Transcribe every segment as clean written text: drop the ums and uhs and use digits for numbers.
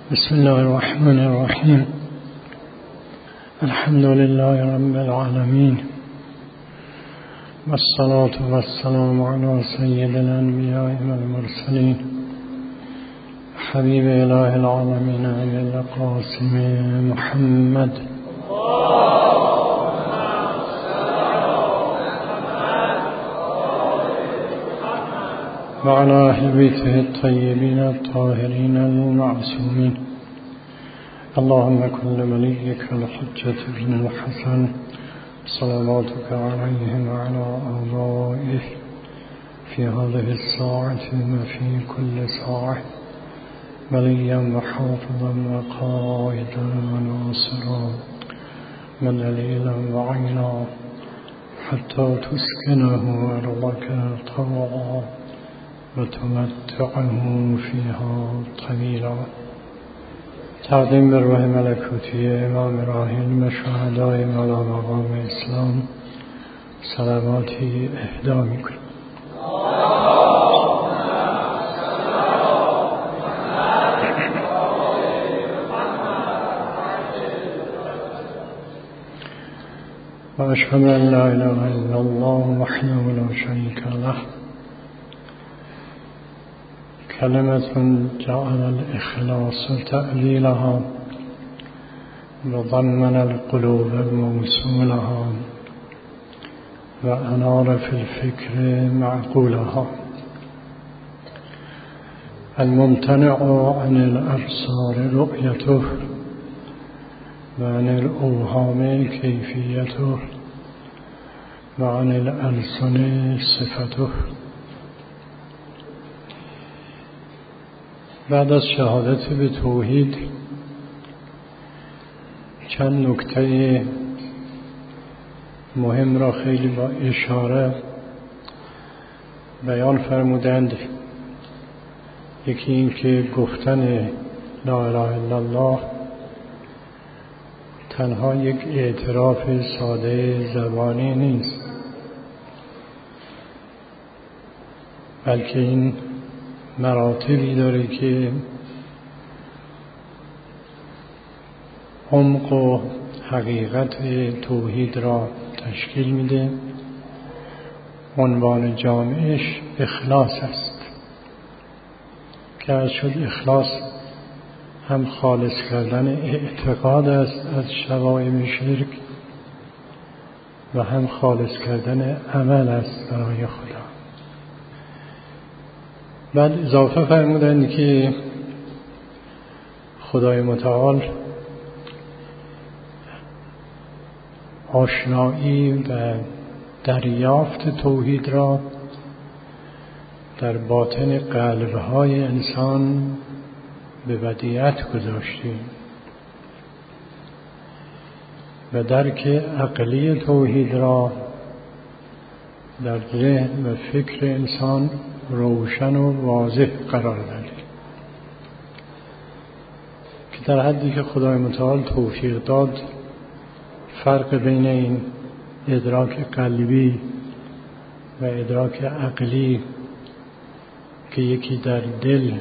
بسم الله الرحمن الرحيم. الحمد لله رب العالمين، والصلاة والسلام على سيد الأنبياء والمرسلين حبيب إله العالمين أبي القاسم محمد وعلى أهل بيته الطيبين الطاهرين المعصومين. اللهم كن لوليك الحجة بن الحسن صلواتك عليه وعلى آبائه في هذه الساعة وفي كل ساعة وليا وحافظا وقائدا وناصرا ودليلا وعينا حتى تسكنه أرضك طوعا وتمتعه فيها طويلا. تقدیم به روح ملکوتی امام راحل و شهدای مولا مقام اسلام صلواتی اهدا میکنیم. و اشهد ان لا اله الا الله وحده لا شریک له كلمة جعل الإخلاص تأويلها وضمن القلوب موصولها وأنار في الفكر معقولها. الممتنع عن الأبصار رؤيته وعن الأوهام كيفيته وعن الألسن صفته. بعد از شهادت به توحید چند نکته مهم را خیلی با اشاره بیان فرمودند. یکی این که گفتن لا اله الا الله تنها یک اعتراف ساده زبانی نیست، بلکه این مراتبی داره که عمق و حقیقت توحید را تشکیل میده. عنوان جامعش اخلاص است که از شد اخلاص هم خالص کردن اعتقاد است از شوائب شرک و هم خالص کردن عمل است برای خدا. بعد اضافه فرمودند که خدای متعال آشنایی و دریافت توحید را در باطن قلب‌های انسان به ودیعت گذاشته و درک عقلی توحید را در ذهن و فکر انسان روشن و واضح قرار داده که در حدی که خدای متعال توفیق داد فرق بین این ادراک قلبی و ادراک عقلی که یکی در دل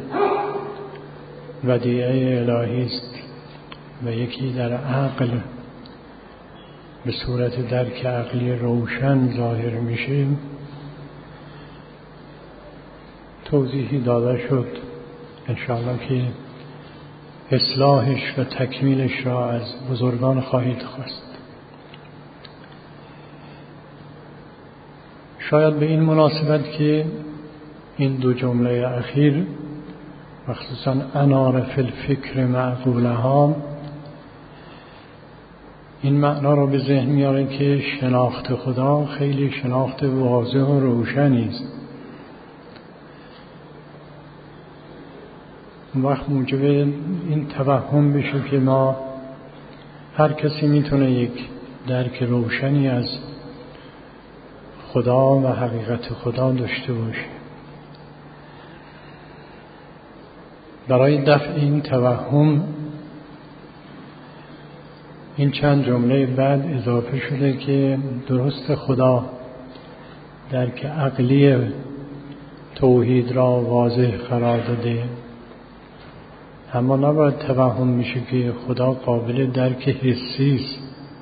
ودیعه الهی است و یکی در عقل به صورت درک عقلی روشن ظاهر میشه توضیحی داده شد. انشاءالله که اصلاحش و تکمیلش را از بزرگان خواهید خواست. شاید به این مناسبت که این دو جمله اخیر مخصوصا انار فی الفکر معقولها این معنا را به ذهن میاره که شناخت خدا خیلی شناخت واضح و روشنی است. وقت موجب این توهم بشه که ما هر کسی میتونه یک درک روشنی از خدا و حقیقت خدا داشته باشه. برای دفع این توهم این چند جمله بعد اضافه شده که درست خدا درک عقلی توحید را واضح قرار داده اما نباید توهم میشه که خدا قابل درک حسی است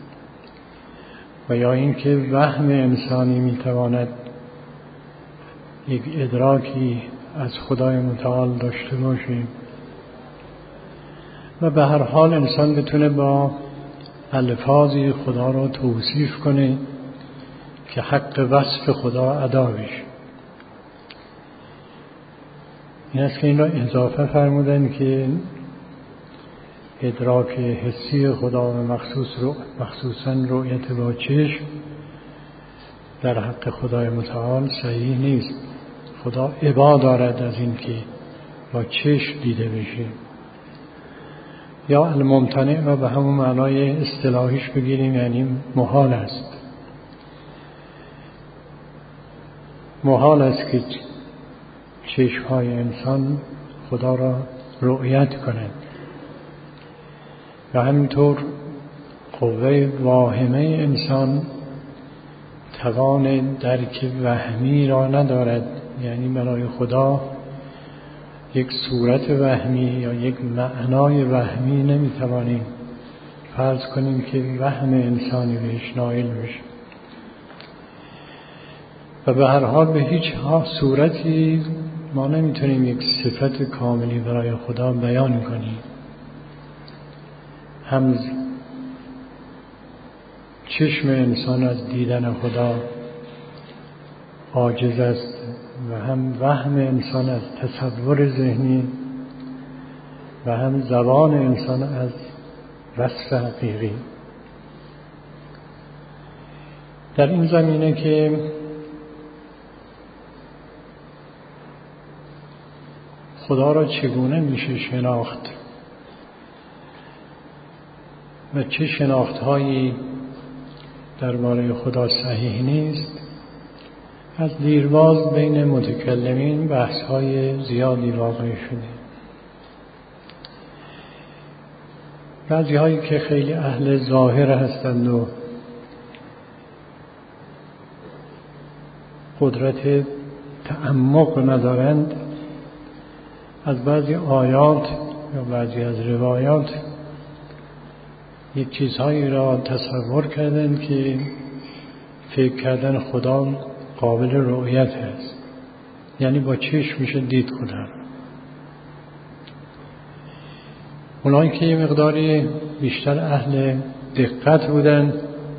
و یا اینکه وهم انسانی میتواند یک ادراکی از خدای متعال داشته باشه و به هر حال انسان بتونه با الفاظی خدا را توصیف کنه که حق وصف خدا ادا بشه. این است که این را اضافه فرمودن که ادراک حسی خدا و مخصوصاً رؤیت با چشم در حق خدای متعال صحیح نیست. خدا ابا دارد از این که با چشم دیده بشه. یا الممتنع را به همون معنای اصطلاحیش بگیریم، یعنی محال است. محال است که چشم‌های انسان خدا را رؤیت کنند و همینطور قوه واهمه انسان توان درک وهمی را ندارد، یعنی برای خدا یک صورت وهمی یا یک معنای وهمی نمیتوانیم فرض کنیم که وهم انسانی بهش نائل بشه و به هر حال به هیچ صورتی ما نمیتونیم یک صفت کاملی برای خدا بیان کنیم. هم چشم انسان از دیدن خدا عاجز است و هم وهم انسان از تصور ذهنی و هم زبان انسان از وصف حقیقی. در این زمینه که خدا را چگونه میشه شناخت و چه شناختهایی درباره خدا صحیح نیست، از دیرباز بین متکلمین بحث‌های زیادی واقع شده. بعضی هایی که خیلی اهل ظاهر هستند و قدرت تعمق ندارند، از بعضی آیات یا بعضی از روایات یک چیزهایی را تصور کردند که فکر کردن خدا قابل رؤیت است، یعنی با چشم میشه دید خدا. اونایی که یه مقداری بیشتر اهل دقت بودن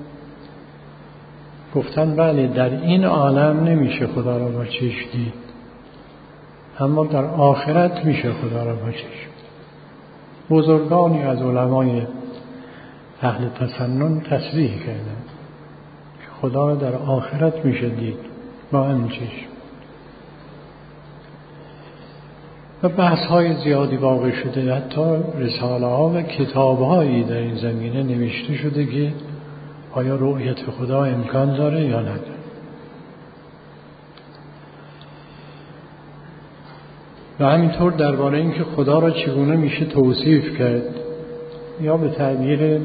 گفتن بله در این عالم نمیشه خدا را با چشم دید، اما در آخرت میشه خدا را با چشم. بزرگانی از علمای اهل تسنن تصریح کردن که خدا را در آخرت میشه دید با همین چشم. و بحث های زیادی واقع شده، حتی رساله ها و کتاب هایی در این زمینه نوشته شده که آیا رؤیت خدا امکان داره یا نداره. و همینطور درباره این که خدا را چگونه میشه توصیف کرد، یا به تعبیر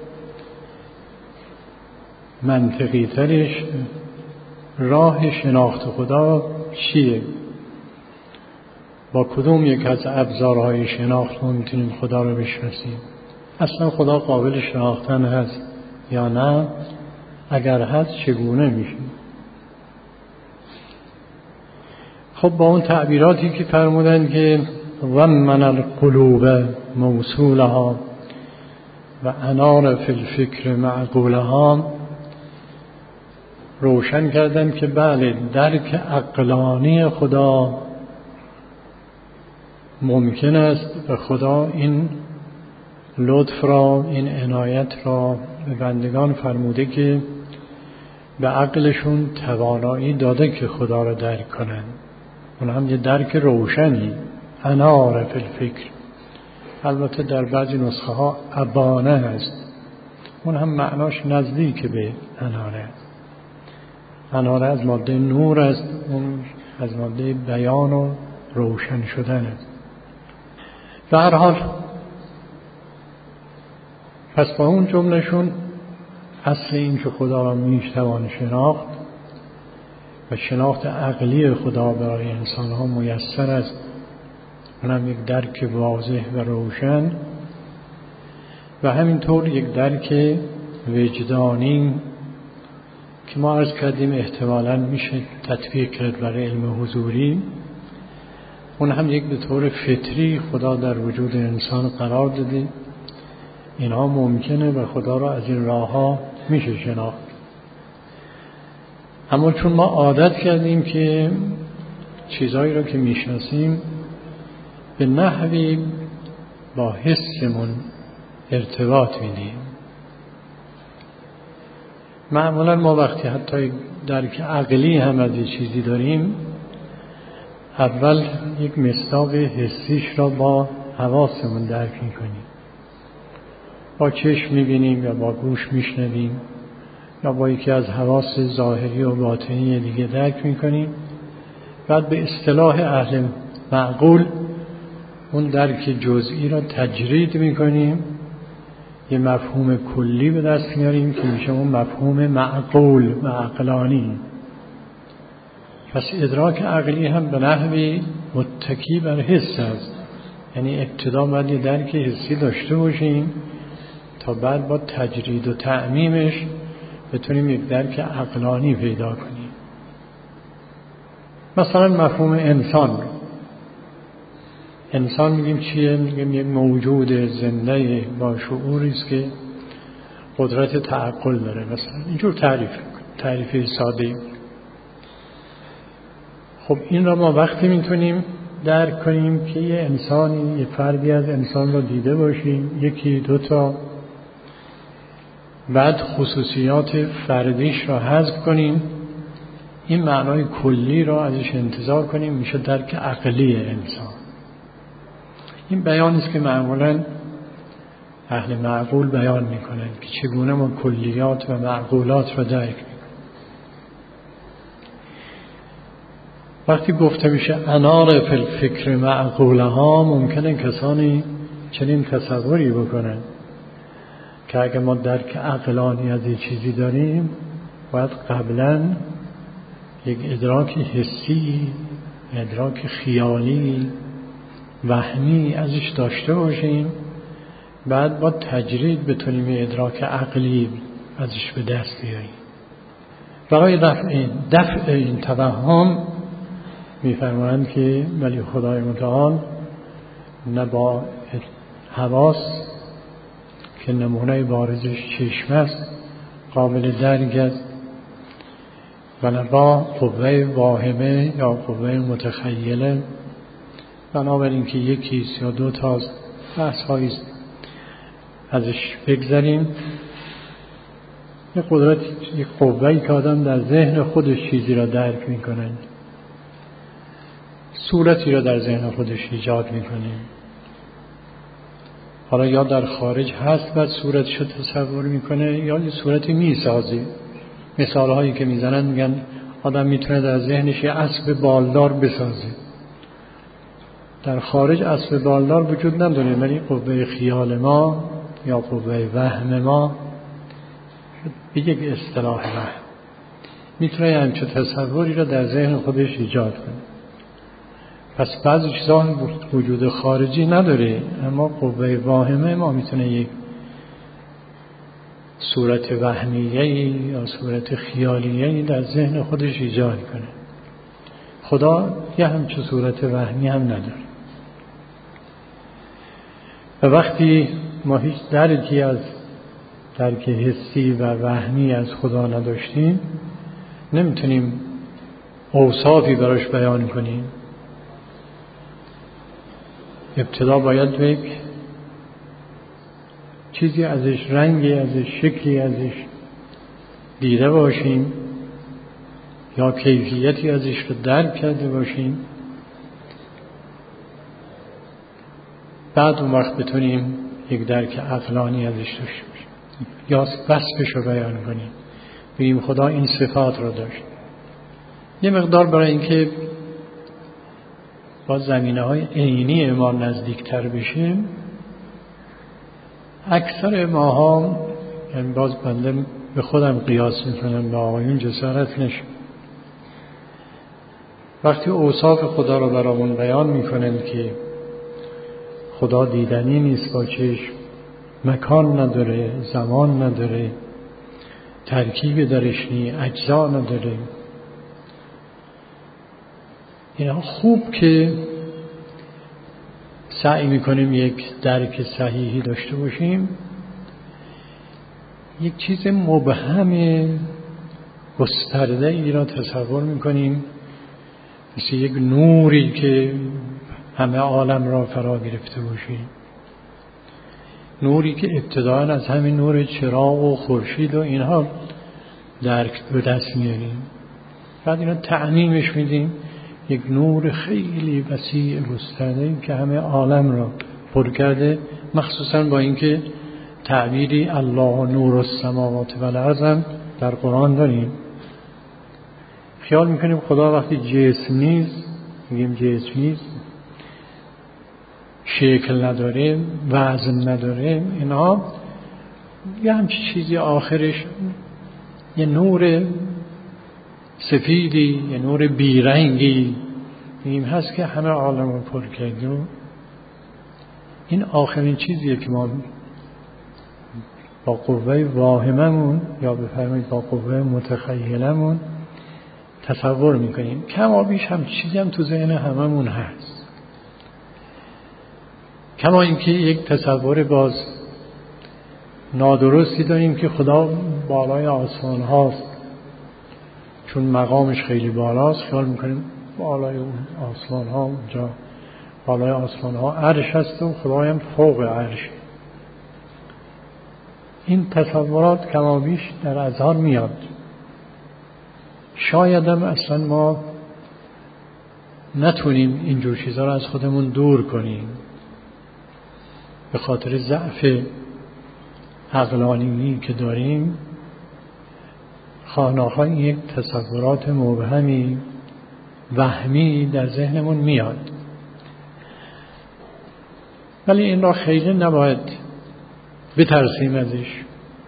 منطقی ترش راه شناخت خدا چیه، با کدوم یک از ابزارهای شناخت ما میتونیم خدا رو بشناسیم، اصلا خدا قابل شناختن هست یا نه، اگر هست چگونه میشه. خب با اون تعبیراتی که فرمودن که ومن القلوب موصولها و انار فی الفکر معقولها، روشن کردن که بله درک عقلانی خدا ممکن است و خدا این لطف را، این عنایت را به بندگان فرموده که به عقلشون توانایی داده که خدا را درک کنن. اون هم یه درک روشنی، انار فی الفکر. البته در بعضی نسخه ها ابانه هست، اون هم معناش نزدیک به اناره. اناره از ماده نور است، اون از ماده بیان و روشن شدن است. به هر حال پس با اون جملهشون اصل این که خدا را میتوان شناخت و شناخت عقلی خدا برای انسان ها میسر است اونم یک درک واضح و روشن، و همینطور یک درک وجدانی که ما عرض کردیم احتمالاً میشه تطبیق کرد برای علم حضوری. اون هم یک به طور فطری خدا در وجود انسان قرار داده. اینها ممکنه و خدا را از این راه ها میشه شناخت. اما چون ما عادت کردیم که چیزهایی را که میشناسیم به نحوی با حسمون ارتباط میدیم. معمولا ما وقتی حتی درک عقلی هم از چیزی داریم، اول یک مصداق حسیش را با حواسمون درک میکنیم. با چشم میبینیم یا با گوش میشنویم یا با یکی از حواس ظاهری و باطنی دیگه درک میکنیم. بعد به اصطلاح اهل معقول اون درک جزئی را تجرید میکنیم، یه مفهوم کلی به دست میاریم که میشه اون مفهوم معقول و عقلانی. پس ادراک عقلی هم به نحوی متکی بر حس است، یعنی ابتدا باید یه درک حسی داشته باشیم تا بعد با تجرید و تعمیمش بتونیم یک درک عقلانی پیدا کنیم. مثلا مفهوم انسان میگیم چیه؟ میگیم یک موجود زنده با شعوری است که قدرت تعقل داره. مثلا اینجور تعریف ساده. خب این را ما وقتی میتونیم درک کنیم که یه انسانی، یه فردی از انسان رو دیده باشیم، یکی دوتا، بعد خصوصیات فردیش را حذف کنیم، این معنای کلی را ازش انتزاع کنیم، میشه درک عقلی انسان. این بیانی است که معمولاً اهل معقول بیان میکنند که چگونه ما کلیات و معقولات را درک میکنیم. وقتی گفته میشه انار فی الفکر معقولها، ممکنه کسانی چنین تصوری بکنن که اگه ما درک عقلانی از این چیزی داریم باید قبلا یک ادراک حسی، ادراک خیالی، وهمی ازش داشته باشیم، بعد با تجرید بتونیم ادراک عقلی ازش به دست بیاریم. برای دفع این توهم میفرمایند که ولی خدای متعال نه با حواس که نمونه بارزش چشم است قابل درک است، و نه با قوه واهمه یا قوه متخیله. بنابراین که یکیست یا دو تا بحث هاییست ازش بگذاریم. یک قدرت، یک قوهی که آدم در ذهن خودش چیزی را درک میکنه، صورتی را در ذهن خودش ایجاد میکنه. حالا یا در خارج هست بعد صورتش رو تصور میکنه یا یه صورتی میسازه. مثال هایی که میزنن میگن آدم میتونه در ذهنش یه اسب بالدار بسازه. در خارج اسب بالدار وجود نداره، ولی قوه خیال ما یا قوه وهم ما به یک اصطلاح وهم میتونه همچون تصوری را در ذهن خودش ایجاد کنه. پس بعضی چیزا وجود خارجی نداره، اما قوه واهمه ما میتونه یک صورت وهمیه‌ای یا صورت خیالیه‌ای در ذهن خودش ایجاد کنه. خدا یه همچون صورت وهمی هم نداره. و وقتی ما هیچ درکی از درک حسی و وهمی از خدا نداشتیم، نمیتونیم اوصافی براش بیان کنیم. ابتدا باید یک چیزی ازش، رنگی ازش، شکلی ازش دیده باشیم یا کیفیتی ازش رو درک کرده باشیم، بعد اون وقت بتونیم یک درک عقلانی ازش داشته باشیم یا وصفش رو بیان کنیم، بگیم خدا این صفات رو داشت. یه مقدار برای اینکه با زمینه‌های عینی ما نزدیکتر بشیم، اکثر ماها، یعنی باز بنده به خودم قیاس میکنم، به آقایون جسارت نشه، وقتی اوصاف خدا رو برامون بیان میکنن که خدا دیدنی نیست با چشم، مکان نداره، زمان نداره، ترکیب درش نیست، اجزا نداره. اینا خوب که سعی میکنیم یک درک صحیحی داشته باشیم. یک چیز مبهم گسترده ای را تصور میکنیم، مثل یک نوری که همه عالم را فرا گرفته باشه، نوری که ابتداء از همین نور چراغ و خورشید و اینها درک به دست میاریم، بعد اینا تعمیمش میدیم یک نور خیلی وسیع گسترده‌ای که همه عالم را پر کرده. مخصوصا با اینکه تعبیری الله نور السماوات و الارض هم در قرآن داریم. خیال میکنیم خدا وقتی جسم نیست، میگیم جسم نیست، شکل نداره، وزن نداره، اینا یه همچی چیزی آخرش یه نور سفیدی، یه نور بیرنگی میگیم هست که همه عالم رو پر کرده. این آخرین چیزیه که ما با قوه واهممون یا بفرمایید با قوه متخیلمون تصور میکنیم. کما بیش هم چیزی هم تو ذهن هممون هست، کما اینکه یک تصور باز نادرستی داریم که خدا بالای آسمان هاست، چون مقامش خیلی بالاست خیال میکنیم بالای اون آسمان ها، اونجا بالای آسمان ها عرش هست و خدای هم فوق عرش. این تصورات کما بیش در اذهان میاد. شاید هم اصلا ما نتونیم اینجور چیزها رو از خودمون دور کنیم به خاطر ضعف عقلانی که داریم. خواهناخواه این یک تصورات مبهمی وهمی در ذهنمون میاد، ولی این را خیلی نباید بترسیم ازش.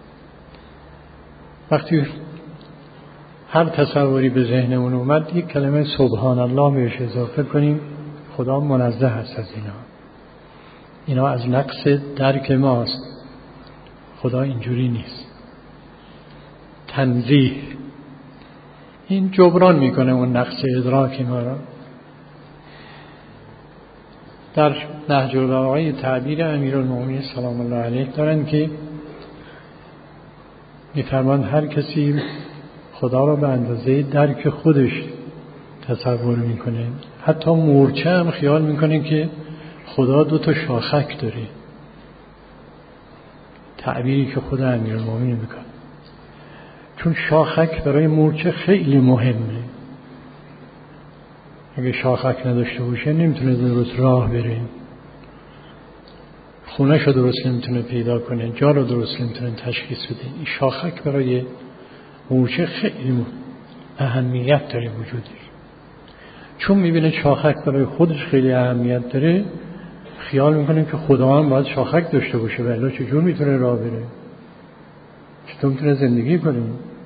وقتی هر تصوری به ذهنمون اومد یک کلمه سبحان الله بهش اضافه کنیم. خدا منزه هست از اینا از نقص درک ماست. خدا اینجوری نیست. تنزیه این جبران میکنه اون نقص ادراک ما را. در نهج البلاغه تعبیر امیرالمومنین سلام الله علیه دارن که میفرمان هر کسی خدا را به اندازه درک خودش تصور میکنه. حتی مورچه هم خیال میکنه که خدا 2 شاخک داره، تعبیری که خود امیرالمومنین میکنه، چون شاخک برای مورچه خیلی مهمه. اگه شاخک نداشته باشه نمیتونه درست راه بره، خونه‌ش رو درست نمیتونه پیدا کنه، جا رو درست نمیتونه تشخیص بده. این شاخک برای مورچه خیلی اهمیت داره وجودش. چون میبینه شاخک برای خودش خیلی اهمیت داره، خیال میکنه که خدا هم باید شاخک داشته باشه، ولی چجور میتونه راه بره، چطور میتونه زندگی کنه.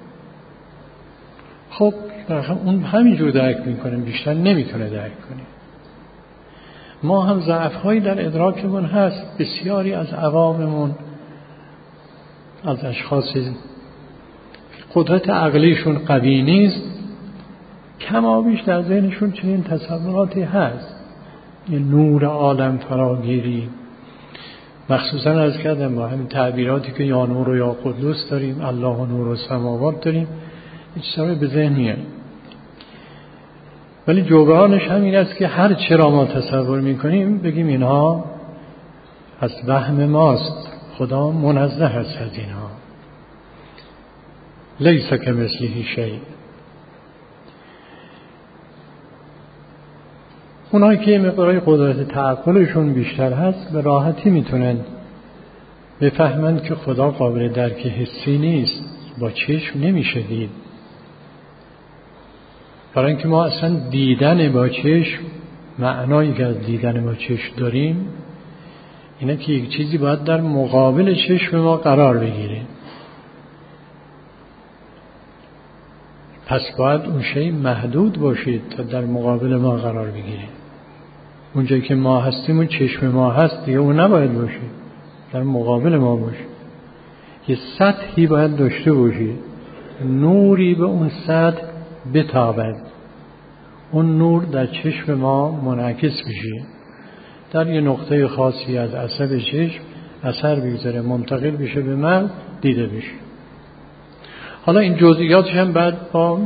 خب اون همینجور درک میکنه، بیشتر نمیتونه درک کنه. ما هم ضعف‌هایی در ادراکمون هست. بسیاری از عواممون، از اشخاص قدرت عقلیشون قوی نیست، کما بیش در ذهنشون چنین تصوراتی هست. یه نور عالم فراگیری، مخصوصا از کردم با همین تعبیراتی که یا نور و یا قدوس داریم، الله نور و سماوات داریم، هیچ چیزی به ذهن میاد. ولی جبرانش همین است که هر چرا ما تصور میکنیم بگیم اینها از وهم ماست. خدا منزه است از اینها. لیس کمثله شیء. اونایی که مقدار قدرت تعقلشون بیشتر هست به راحتی میتونن بفهمن که خدا قابل درک حسی نیست، با چشم نمیشه دید. برای اینکه ما اصلا دیدن با چشم، معنایی که از دیدن با چشم داریم اینه که یک چیزی باید در مقابل چشم ما قرار بگیره، پس باید اون شی محدود باشید تا در مقابل ما قرار بگیره. اونجایی که ما هستیم اون چشم ما هست دیگه، اون نباید باشه، در مقابل ما باشه. یه سطحی باید داشته باشی، نوری به اون سطح بتابد، اون نور در چشم ما منعکس بشه، در یه نقطه خاصی از عصب چشم اثر بگذاره، منتقل بشه به من، دیده بشه. حالا این جزئیاتش هم بعد با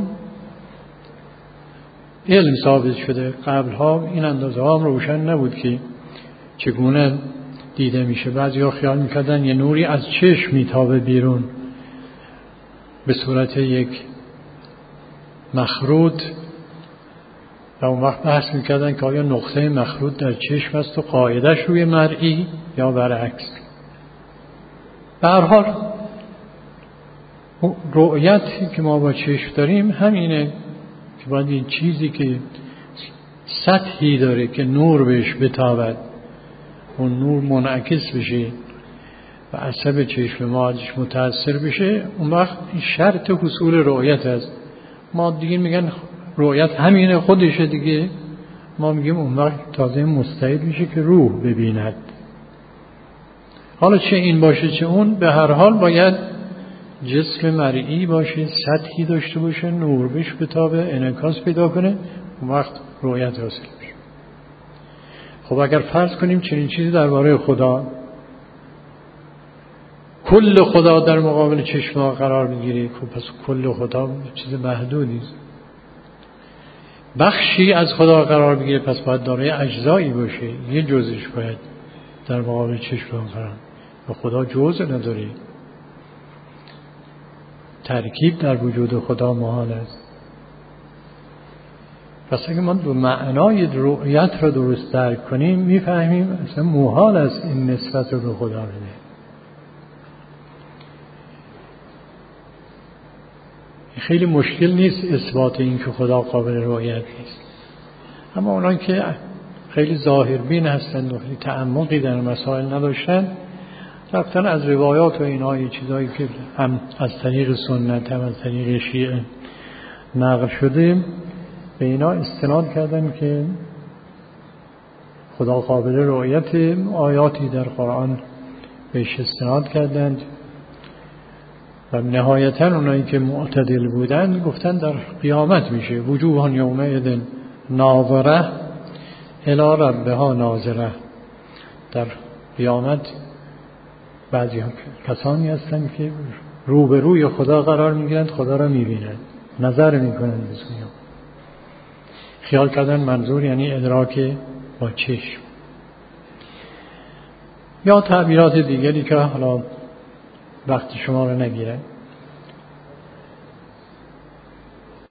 علم ثابت شده. قبلها این اندازه ها هم روشن نبود که چگونه دیده میشه. بعضیا خیال میکردن یه نوری از چشم میتابه بیرون به صورت یک مخروط و اون وقت بحث میکردن که آیا نقطه مخروط در چشم است و قاعدش روی مرئی یا برعکس. به هر حال رؤیتی که ما با چشم داریم همینه که باید این چیزی که سطحی داره که نور بهش بتابد، اون نور منعکس بشه و عصب چشم ما ازش متاثر بشه، اون وقت این شرط حصول رؤیت است. ما دیگه میگن رؤیت همینه خودشه دیگه، ما میگیم اون وقت تازه مستعد میشه که روح ببیند. حالا چه این باشه چه اون، به هر حال باید جسم مرئی باشه، سطحی داشته باشه، نور بهش بتابه، انعکاس پیدا کنه، اون وقت رؤیت حاصل بشه. خب اگر فرض کنیم چنین چیزی درباره خدا، کل خدا در مقابل چشم ما قرار میگیره، خب پس کل خدا چیز محدودی است. بخشی از خدا قرار بگیره، پس باید دارای اجزایی باشه، یه جزش باید در مقابل چشم ما قرار. و خدا جزء نداره، ترکیب در وجود خدا محال است. پس اگه ما دو معنای رؤیت رو درست درک کنیم، میفهمیم اصلا محال است این نسبت رو به خدا بده. خیلی مشکل نیست اثبات این که خدا قابل رؤیت نیست، اما اونایی که خیلی ظاهربین هستند و خیلی تعمقی در مسائل نداشتن، رفتن از روایات و اینها، چیزایی که هم از طریق سنت هم از طریق شیعه نقل شده، به اینا استناد کردن که خدا قابل رؤیت. آیاتی در قرآن بهش استناد کردند و نهایتاً اونایی که معتدل بودن گفتن در قیامت میشه. وجوه یومئذ ناظره الی ربها ناظره. در قیامت بعضی کسانی هستند که روبروی خدا قرار میگیرند، خدا را میبینند، نظر میکنند به سوی او. خیال کردن منظور یعنی ادراک با چشم، یا تعبیرات دیگری که حالا وقت شما رو نگیره.